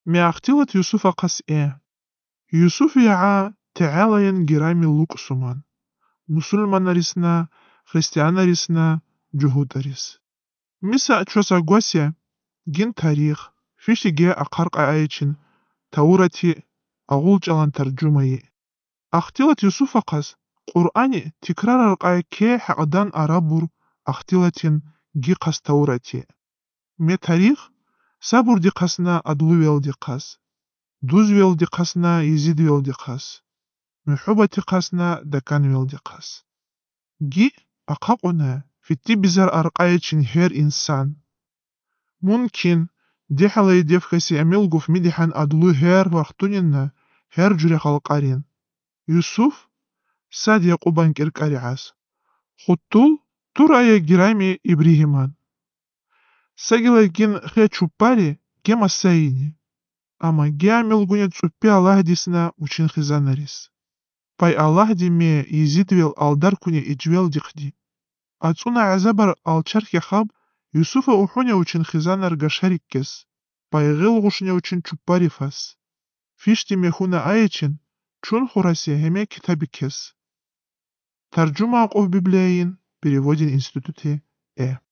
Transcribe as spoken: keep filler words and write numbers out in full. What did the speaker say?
Меахтилат Юсуфа қас'е. Юсуф яға Теалайын гирами лук суман. Мусульманарисна, христианарисна, джухутарис. Миса чоса гвася гин тарих. Фишиге ақарқа айчин. Таурати агулчалан тарджумаи. Ахтилат Юсуфа қас. Qur'ani tikrar arqay ke haqdan arabur axtilatin gi qas taurati. Me tarix sabur di qasna adluvel di qas. Duzvel di qasna yizidvel di qas. Muhubati qasna dakanvel di qas. Gi aqaquna fitti bizar arqaychin her insan. Mumkin dihalay defkasi amilguf midihan adlu her waqtunina her jure khalqarin. Yusuf Sad Yaquban kirkari'as. Khuttul turaya girami Ibrihiman. Sagila gin khe chupari gema sayini. Ama giamil gunet chuppi Allah disna uchin khizanaris. Pay Allah di me yizidvel aldar kune ijvel diqdi. Atsuna azabar alchar khab Yusufa uhunya uchin khizanar gasharikkes. Pay ghil gushnya uchin chuppari fas. Fishti mehuna ayechin chun khurasi heme kitabikes. Тарджума Акъов Библияин, переводин институте Э.